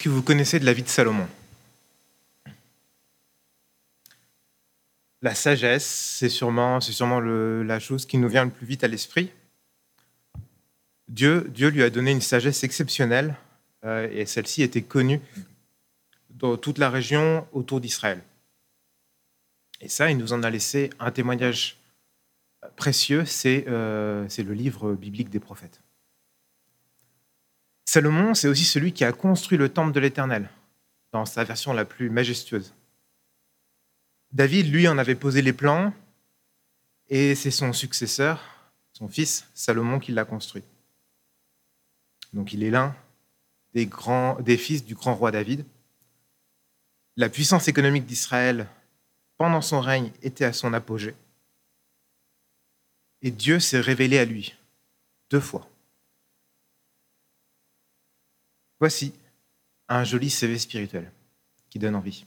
Que vous connaissez de la vie de Salomon? La sagesse, c'est sûrement la chose qui nous vient le plus vite à l'esprit. Dieu lui a donné une sagesse exceptionnelle et celle-ci était connue dans toute la région autour d'Israël. Et ça, il nous en a laissé un témoignage précieux, c'est le livre biblique des prophètes. Salomon, c'est aussi celui qui a construit le temple de l'Éternel dans sa version la plus majestueuse. David, lui, en avait posé les plans et c'est son successeur, son fils Salomon, qui l'a construit. Donc il est l'un des fils du grand roi David. La puissance économique d'Israël, pendant son règne, était à son apogée. Et Dieu s'est révélé à lui 2 fois. Voici un joli CV spirituel qui donne envie.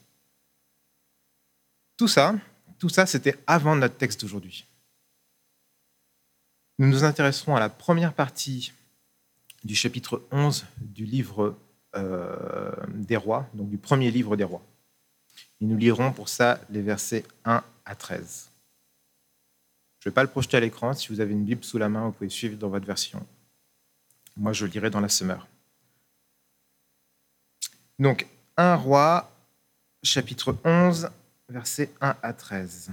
Tout ça, c'était avant notre texte d'aujourd'hui. Nous nous intéresserons à la première partie du chapitre 11 du livre des rois, donc du premier livre des rois. Et nous lirons pour ça les versets 1 à 13. Je ne vais pas le projeter à l'écran. Si vous avez une Bible sous la main, vous pouvez suivre dans votre version. Moi, je lirai dans la Semeur. Donc, 1 roi, chapitre 11, versets 1 à 13.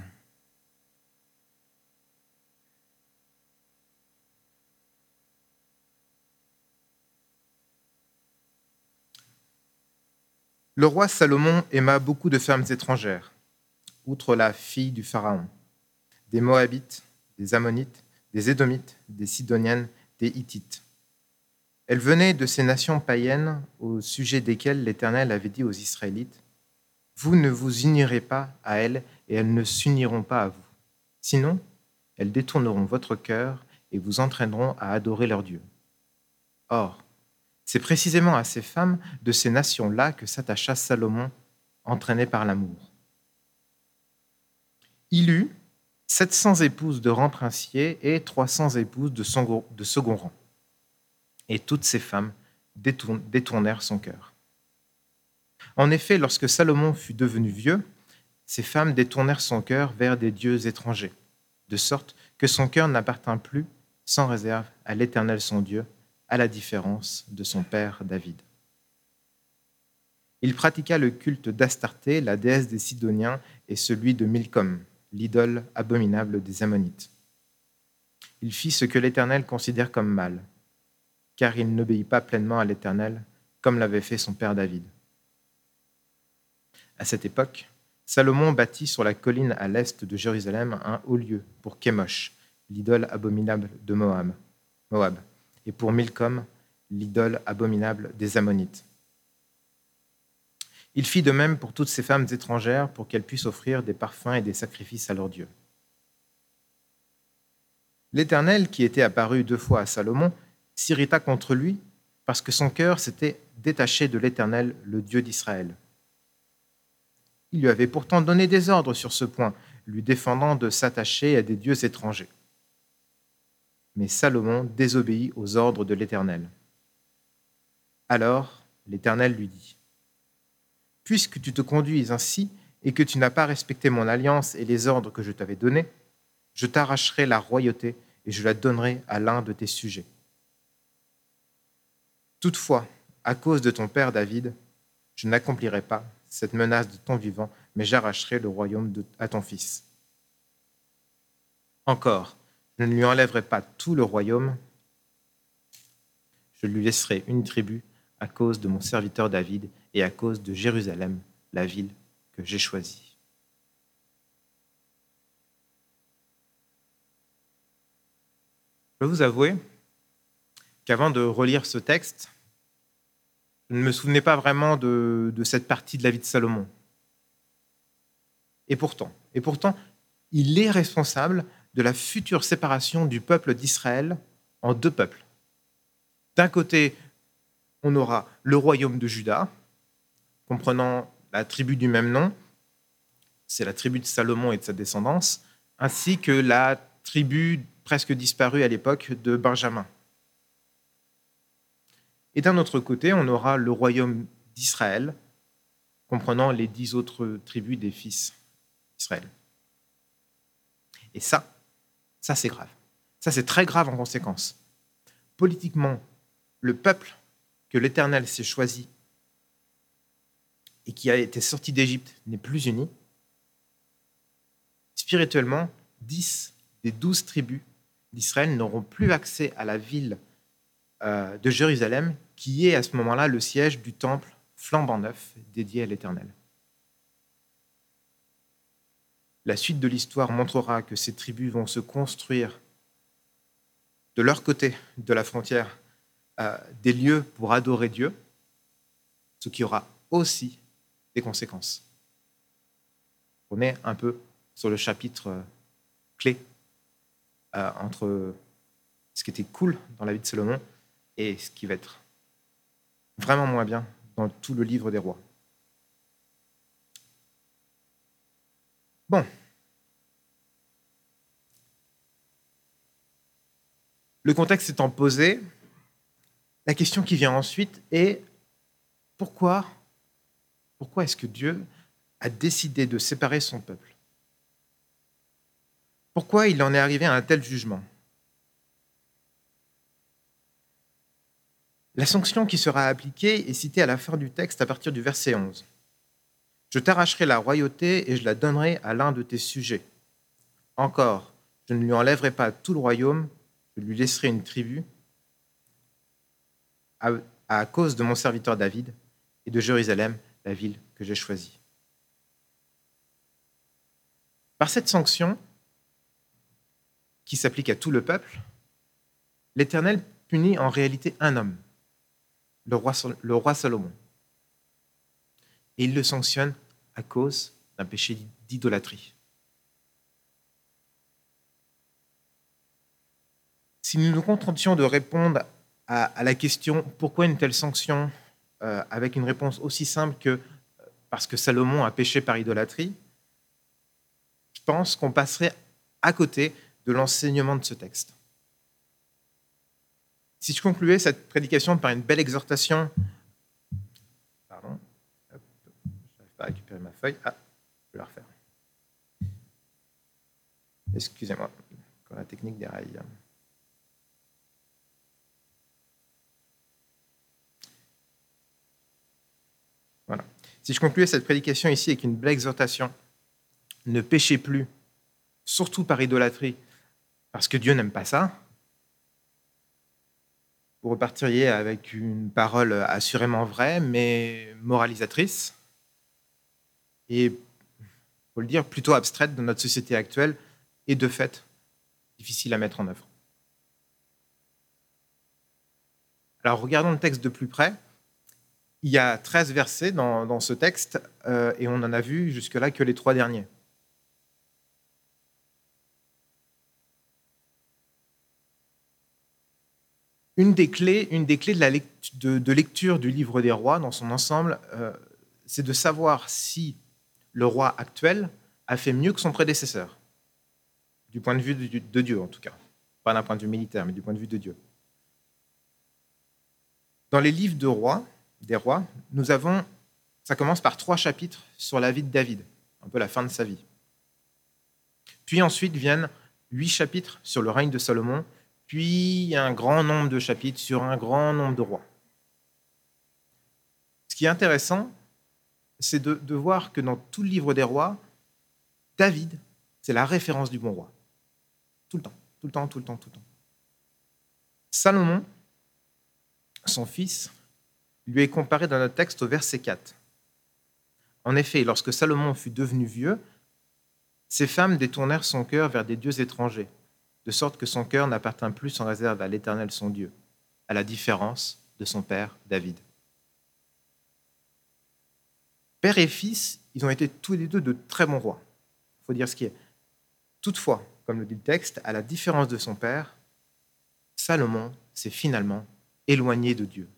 Le roi Salomon aima beaucoup de femmes étrangères, outre la fille du Pharaon, des Moabites, des Ammonites, des Édomites, des Sidoniennes, des Hittites. Elles venaient de ces nations païennes au sujet desquelles l'Éternel avait dit aux Israélites : « Vous ne vous unirez pas à elles et elles ne s'uniront pas à vous. Sinon, elles détourneront votre cœur et vous entraîneront à adorer leurs dieux. » Or, c'est précisément à ces femmes de ces nations-là que s'attacha Salomon, entraîné par l'amour. Il eut 700 épouses de rang princier et 300 épouses de second rang. Et toutes ces femmes détournèrent son cœur. En effet, lorsque Salomon fut devenu vieux, ces femmes détournèrent son cœur vers des dieux étrangers, de sorte que son cœur n'appartint plus, sans réserve, à l'Éternel son Dieu, à la différence de son père David. Il pratiqua le culte d'Astarté, la déesse des Sidoniens, et celui de Milcom, l'idole abominable des Ammonites. Il fit ce que l'Éternel considère comme mal, car il n'obéit pas pleinement à l'Éternel, comme l'avait fait son père David. À cette époque, Salomon bâtit sur la colline à l'est de Jérusalem un haut lieu pour Kémosh, l'idole abominable de Moab, et pour Milcom, l'idole abominable des Ammonites. Il fit de même pour toutes ces femmes étrangères pour qu'elles puissent offrir des parfums et des sacrifices à leurs dieux. L'Éternel, qui était apparu 2 fois à Salomon, s'irrita contre lui parce que son cœur s'était détaché de l'Éternel, le Dieu d'Israël. Il lui avait pourtant donné des ordres sur ce point, lui défendant de s'attacher à des dieux étrangers. Mais Salomon désobéit aux ordres de l'Éternel. Alors l'Éternel lui dit : « Puisque tu te conduis ainsi et que tu n'as pas respecté mon alliance et les ordres que je t'avais donnés, je t'arracherai la royauté et je la donnerai à l'un de tes sujets. Toutefois, à cause de ton père David, je n'accomplirai pas cette menace de ton vivant, mais j'arracherai le royaume à ton fils. Encore, je ne lui enlèverai pas tout le royaume, je lui laisserai une tribu à cause de mon serviteur David et à cause de Jérusalem, la ville que j'ai choisie. » Je dois vous avouer qu'avant de relire ce texte, je ne me souvenais pas vraiment de cette partie de la vie de Salomon. Et pourtant, il est responsable de la future séparation du peuple d'Israël en 2 peuples. D'un côté, on aura le royaume de Juda, comprenant la tribu du même nom, c'est la tribu de Salomon et de sa descendance, ainsi que la tribu presque disparue à l'époque de Benjamin. Et d'un autre côté, on aura le royaume d'Israël, comprenant les 10 autres tribus des fils d'Israël. Et ça c'est grave. Ça, c'est très grave en conséquence. Politiquement, le peuple que l'Éternel s'est choisi et qui a été sorti d'Égypte n'est plus uni. Spirituellement, 10 des 12 tribus d'Israël n'auront plus accès à la ville de Jérusalem, qui est à ce moment-là le siège du temple flambant neuf dédié à l'Éternel. La suite de l'histoire montrera que ces tribus vont se construire de leur côté de la frontière des lieux pour adorer Dieu, ce qui aura aussi des conséquences. On est un peu sur le chapitre clé entre ce qui était cool dans la vie de Salomon et ce qui va être vraiment moins bien dans tout le livre des rois. Bon. Le contexte étant posé, la question qui vient ensuite est pourquoi est-ce que Dieu a décidé de séparer son peuple? Pourquoi il en est arrivé à un tel jugement? La sanction qui sera appliquée est citée à la fin du texte à partir du verset 11. « Je t'arracherai la royauté et je la donnerai à l'un de tes sujets. Encore, je ne lui enlèverai pas tout le royaume, je lui laisserai une tribu à cause de mon serviteur David et de Jérusalem, la ville que j'ai choisie. » Par cette sanction, qui s'applique à tout le peuple, l'Éternel punit en réalité un homme, le roi Salomon. Et il le sanctionne à cause d'un péché d'idolâtrie. Si nous nous contentions de répondre à la question « Pourquoi une telle sanction ?» avec une réponse aussi simple que « Parce que Salomon a péché par idolâtrie », je pense qu'on passerait à côté de l'enseignement de ce texte. Si je concluais cette prédication par une belle exhortation, pardon, je n'arrive pas à récupérer ma feuille, je vais la refaire. Excusez-moi, encore la technique des rails. Voilà. Si je concluais cette prédication ici avec une belle exhortation, ne péchez plus, surtout par idolâtrie, parce que Dieu n'aime pas ça, vous repartiriez avec une parole assurément vraie, mais moralisatrice, et, il faut le dire, plutôt abstraite dans notre société actuelle, et de fait, difficile à mettre en œuvre. Alors, regardons le texte de plus près. Il y a 13 versets dans ce texte, et on en a vu jusque-là que les 3 derniers. Une des clés de lecture du livre des rois dans son ensemble, c'est de savoir si le roi actuel a fait mieux que son prédécesseur, du point de vue de Dieu en tout cas, pas d'un point de vue militaire, mais du point de vue de Dieu. Dans les livres des rois, ça commence par 3 chapitres sur la vie de David, un peu la fin de sa vie. Puis ensuite viennent 8 chapitres sur le règne de Salomon, puis un grand nombre de chapitres sur un grand nombre de rois. Ce qui est intéressant, c'est de voir que dans tout le livre des rois, David, c'est la référence du bon roi. Tout le temps, tout le temps, tout le temps, tout le temps. Salomon, son fils, lui est comparé dans notre texte au verset 4. En effet, lorsque Salomon fut devenu vieux, ses femmes détournèrent son cœur vers des dieux étrangers, de sorte que son cœur n'appartint plus sans réserve à l'Éternel son Dieu, à la différence de son père David. Père et fils, ils ont été tous les deux de très bons rois. Il faut dire ce qui est. Toutefois, comme le dit le texte, à la différence de son père, Salomon s'est finalement éloigné de Dieu.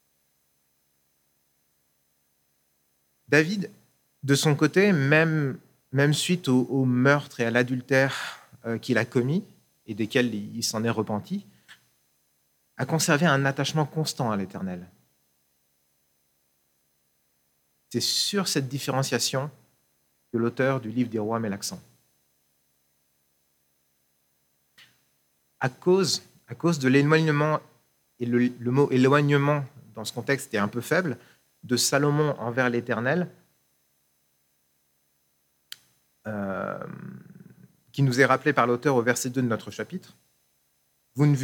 David, de son côté, même suite au meurtre et à l'adultère qu'il a commis, et desquels il s'en est repenti, a conservé un attachement constant à l'Éternel. C'est sur cette différenciation que l'auteur du livre des rois met l'accent. À cause de l'éloignement, et le mot éloignement dans ce contexte est un peu faible, de Salomon envers l'Éternel, qui nous est rappelé par l'auteur au verset 2 de notre chapitre, vous ne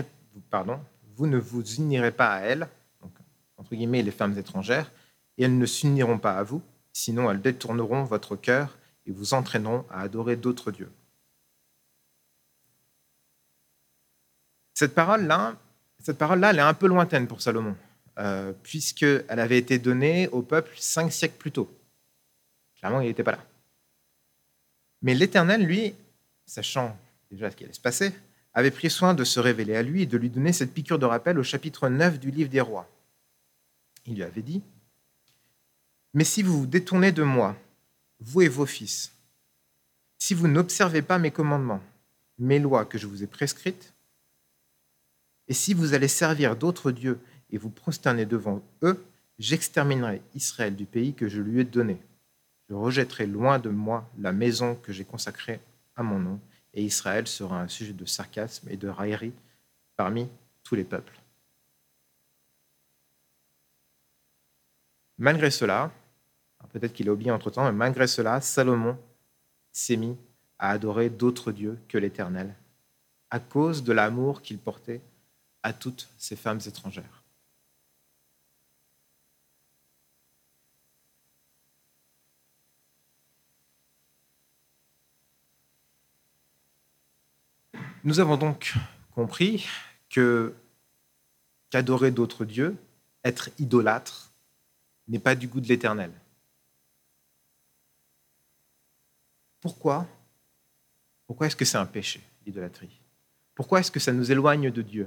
vous unirez pas à elles, donc, entre guillemets les femmes étrangères, et elles ne s'uniront pas à vous, sinon elles détourneront votre cœur et vous entraîneront à adorer d'autres dieux. Cette parole-là, elle est un peu lointaine pour Salomon, puisqu'elle avait été donnée au peuple 5 siècles plus tôt. Clairement, il n'était pas là. Mais l'Éternel, lui, sachant déjà ce qui allait se passer, avait pris soin de se révéler à lui et de lui donner cette piqûre de rappel au chapitre 9 du livre des rois. Il lui avait dit « Mais si vous vous détournez de moi, vous et vos fils, si vous n'observez pas mes commandements, mes lois que je vous ai prescrites, et si vous allez servir d'autres dieux et vous prosterner devant eux, j'exterminerai Israël du pays que je lui ai donné. Je rejetterai loin de moi la maison que j'ai consacrée à mon nom, et Israël sera un sujet de sarcasme et de raillerie parmi tous les peuples. » Malgré cela, peut-être qu'il a oublié entre-temps, mais malgré cela, Salomon s'est mis à adorer d'autres dieux que l'Éternel, à cause de l'amour qu'il portait à toutes ces femmes étrangères. Nous avons donc compris qu'adorer d'autres dieux, être idolâtre, n'est pas du goût de l'Éternel. Pourquoi est-ce que c'est un péché, l'idolâtrie? Pourquoi est-ce que ça nous éloigne de Dieu?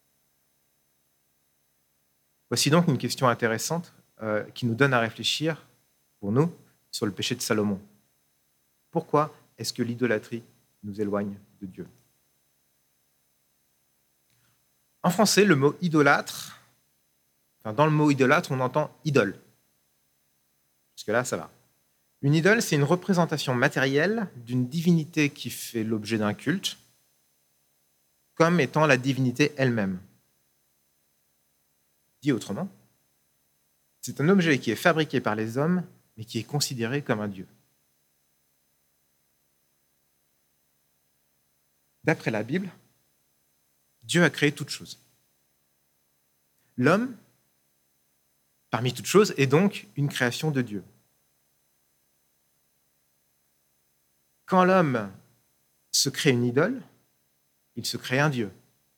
Voici donc une question intéressante qui nous donne à réfléchir, pour nous, sur le péché de Salomon. Pourquoi est-ce que l'idolâtrie nous éloigne de Dieu? En français, le mot idolâtre, dans le mot idolâtre, on entend idole. Jusque-là, ça va. Une idole, c'est une représentation matérielle d'une divinité qui fait l'objet d'un culte, comme étant la divinité elle-même. Dit autrement, c'est un objet qui est fabriqué par les hommes, mais qui est considéré comme un dieu. D'après la Bible, Dieu a créé toutes choses. L'homme, parmi toutes choses, est donc une création de Dieu. Quand l'homme se crée une idole, il se crée un dieu.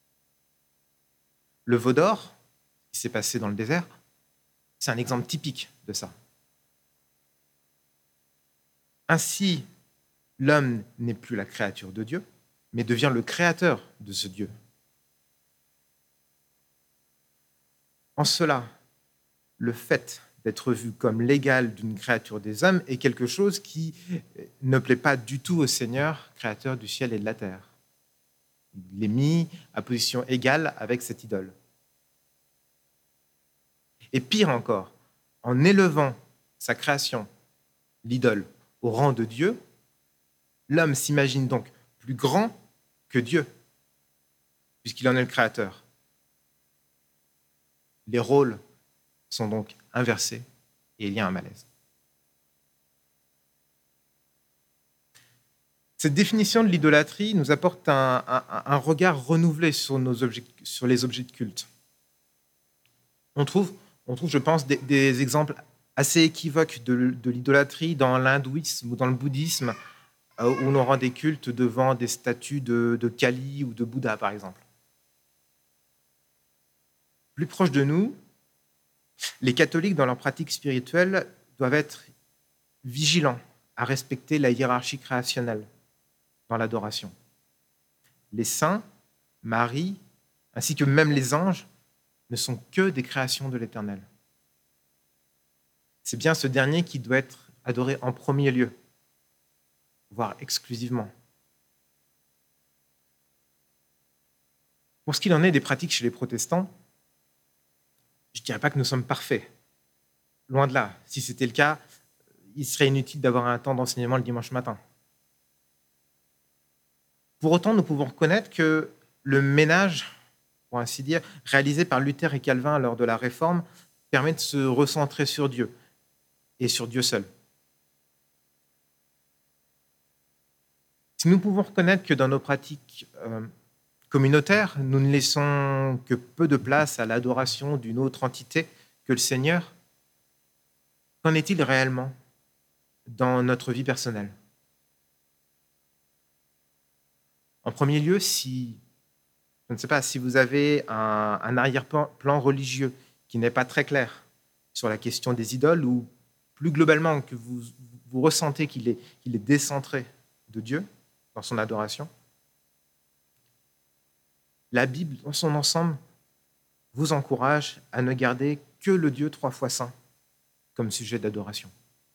Le veau d'or, qui s'est passé dans le désert, c'est un exemple typique de ça. Ainsi, l'homme n'est plus la créature de Dieu, mais devient le créateur de ce Dieu. En cela, le fait d'être vu comme l'égal d'une créature des hommes est quelque chose qui ne plaît pas du tout au Seigneur, créateur du ciel et de la terre. Il l'est mis à position égale avec cette idole. Et pire encore, en élevant sa création, l'idole, au rang de Dieu, l'homme s'imagine donc plus grand que Dieu, puisqu'il en est le créateur. Les rôles sont donc inversés et il y a un malaise. Cette définition de l'idolâtrie nous apporte un regard renouvelé sur les objets de culte. On trouve, je pense, des exemples assez équivoques de l'idolâtrie dans l'hindouisme ou dans le bouddhisme, où l'on rend des cultes devant des statues de Kali ou de Bouddha, par exemple. Plus proche de nous, les catholiques, dans leur pratique spirituelle, doivent être vigilants à respecter la hiérarchie créationnelle dans l'adoration. Les saints, Marie, ainsi que même les anges, ne sont que des créations de l'Éternel. C'est bien ce dernier qui doit être adoré en premier lieu, voire exclusivement. Pour ce qu'il en est des pratiques chez les protestants, je ne dirais pas que nous sommes parfaits, Loin de là. Si c'était le cas, il serait inutile d'avoir un temps d'enseignement le dimanche matin. Pour autant, nous pouvons reconnaître que le ménage, pour ainsi dire, réalisé par Luther et Calvin lors de la Réforme, permet de se recentrer sur Dieu et sur Dieu seul. Si nous pouvons reconnaître que dans nos pratiques communautaires, nous ne laissons que peu de place à l'adoration d'une autre entité que le Seigneur, qu'en est-il réellement dans notre vie personnelle? En premier lieu, je ne sais pas, si vous avez un arrière-plan religieux qui n'est pas très clair sur la question des idoles, ou plus globalement, que vous ressentez qu'il est décentré de Dieu dans son adoration, la Bible, dans son ensemble, vous encourage à ne garder que le Dieu 3 fois saint comme sujet d'adoration.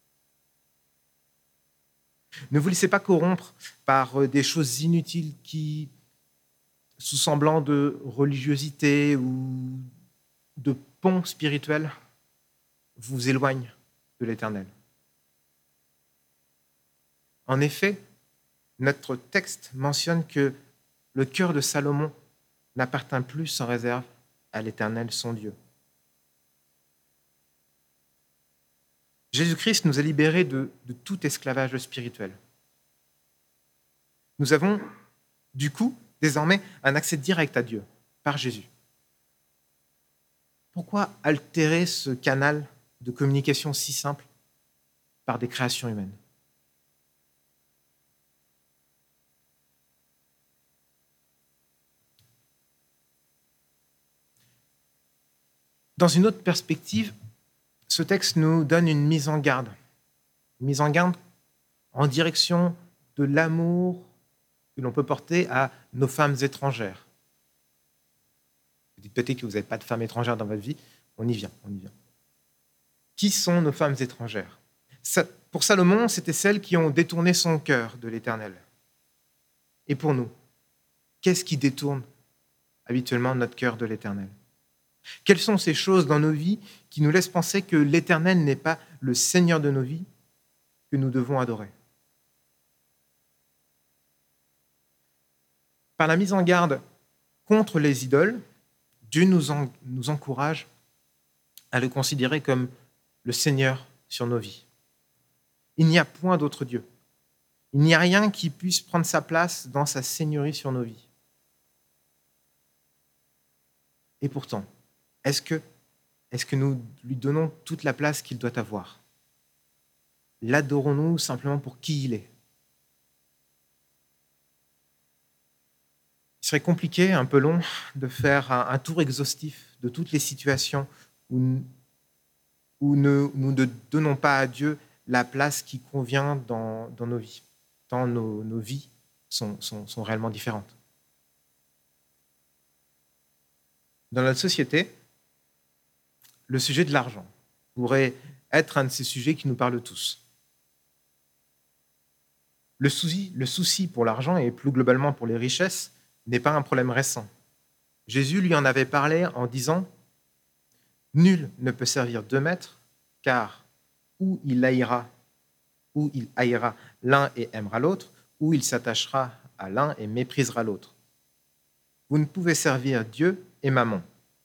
Ne vous laissez pas corrompre par des choses inutiles qui, sous semblant de religiosité ou de pont spirituel, vous éloignent de l'Éternel. En effet, notre texte mentionne que le cœur de Salomon n'appartint plus sans réserve à l'Éternel, son Dieu. Jésus-Christ nous a libérés de tout esclavage spirituel. Nous avons, du coup, désormais un accès direct à Dieu par Jésus. Pourquoi altérer ce canal de communication si simple par des créations humaines? Dans une autre perspective, ce texte nous donne une mise en garde en direction de l'amour que l'on peut porter à nos femmes étrangères. Vous dites peut-être que vous n'avez pas de femmes étrangères dans votre vie. On y vient. Qui sont nos femmes étrangères? Pour Salomon, c'était celles qui ont détourné son cœur de l'Éternel. Et pour nous, qu'est-ce qui détourne habituellement notre cœur de l'Éternel? Quelles sont ces choses dans nos vies qui nous laissent penser que l'Éternel n'est pas le Seigneur de nos vies que nous devons adorer? Par la mise en garde contre les idoles, Dieu nous encourage à le considérer comme le Seigneur sur nos vies. Il n'y a point d'autre Dieu. Il n'y a rien qui puisse prendre sa place dans sa seigneurie sur nos vies. Et pourtant, est-ce que nous lui donnons toute la place qu'il doit avoir? L'adorons-nous simplement pour qui il est? Il serait compliqué, un peu long, de faire un tour exhaustif de toutes les situations où nous ne donnons pas à Dieu la place qui convient dans nos vies, tant nos vies sont réellement différentes. Dans notre société, le sujet de l'argent pourrait être un de ces sujets qui nous parlent tous. Le souci pour l'argent et plus globalement pour les richesses n'est pas un problème récent. Jésus lui en avait parlé en disant « Nul ne peut servir 2 maîtres, car ou il haïra l'un et aimera l'autre, ou il s'attachera à l'un et méprisera l'autre. Vous ne pouvez servir Dieu et Mammon. »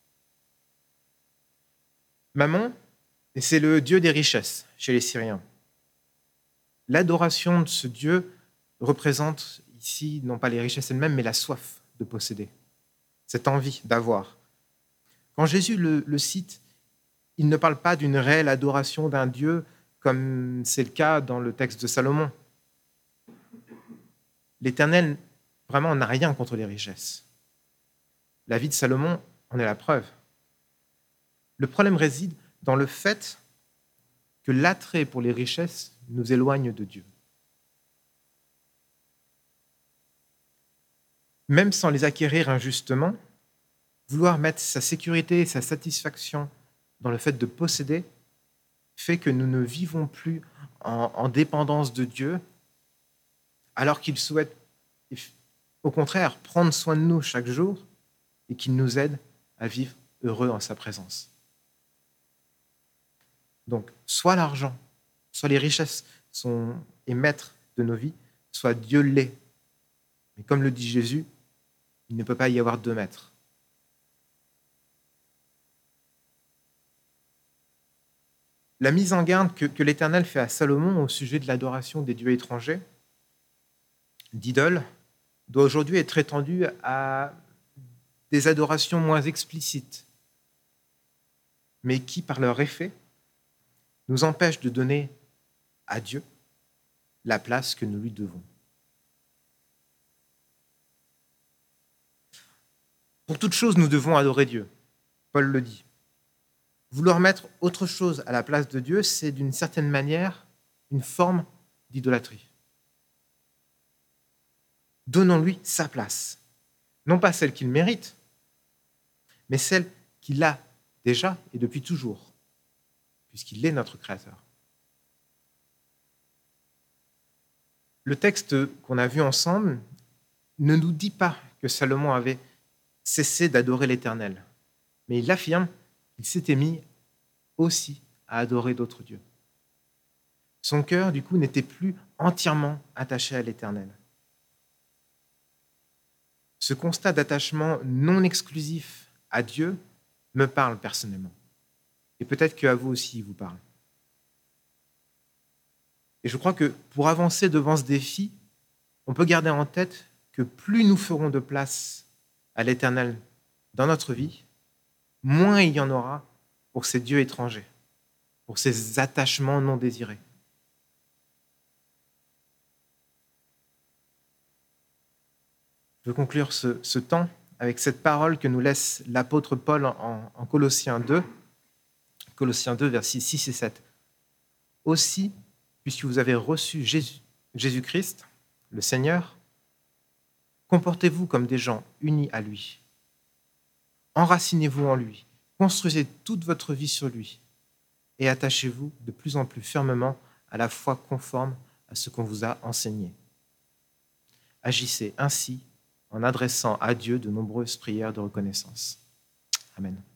Mammon, c'est le dieu des richesses chez les Syriens. L'adoration de ce dieu représente ici non pas les richesses elles-mêmes, mais la soif de posséder, cette envie d'avoir. Quand Jésus le cite, il ne parle pas d'une réelle adoration d'un dieu comme c'est le cas dans le texte de Salomon. L'Éternel, vraiment, n'a rien contre les richesses. La vie de Salomon en est la preuve. Le problème réside dans le fait que l'attrait pour les richesses nous éloigne de Dieu. Même sans les acquérir injustement, vouloir mettre sa sécurité et sa satisfaction dans le fait de posséder fait que nous ne vivons plus en dépendance de Dieu, alors qu'il souhaite, au contraire, prendre soin de nous chaque jour et qu'il nous aide à vivre heureux en sa présence. Donc, soit l'argent, soit les richesses est maître de nos vies, soit Dieu l'est. Mais comme le dit Jésus, il ne peut pas y avoir deux maîtres. La mise en garde que l'Éternel fait à Salomon au sujet de l'adoration des dieux étrangers, d'idoles, doit aujourd'hui être étendue à des adorations moins explicites, mais qui, par leur effet, nous empêchent de donner à Dieu la place que nous lui devons. Pour toute chose, nous devons adorer Dieu. Paul le dit. Vouloir mettre autre chose à la place de Dieu, c'est d'une certaine manière une forme d'idolâtrie. Donnons-lui sa place. Non pas celle qu'il mérite, mais celle qu'il a déjà et depuis toujours, puisqu'il est notre Créateur. Le texte qu'on a vu ensemble ne nous dit pas que Salomon avait cessé d'adorer l'Éternel, mais il affirme qu'il s'était mis aussi à adorer d'autres dieux. Son cœur, du coup, n'était plus entièrement attaché à l'Éternel. Ce constat d'attachement non exclusif à Dieu me parle personnellement. Et peut-être qu'à vous aussi, il vous parle. Et je crois que pour avancer devant ce défi, on peut garder en tête que plus nous ferons de place à l'Éternel dans notre vie, moins il y en aura pour ces dieux étrangers, pour ces attachements non désirés. Je veux conclure ce temps avec cette parole que nous laisse l'apôtre Paul en Colossiens 2, versets 6 et 7. Aussi, puisque vous avez reçu Jésus-Christ, le Seigneur, comportez-vous comme des gens unis à lui. Enracinez-vous en lui, construisez toute votre vie sur lui et attachez-vous de plus en plus fermement à la foi conforme à ce qu'on vous a enseigné. Agissez ainsi en adressant à Dieu de nombreuses prières de reconnaissance. Amen.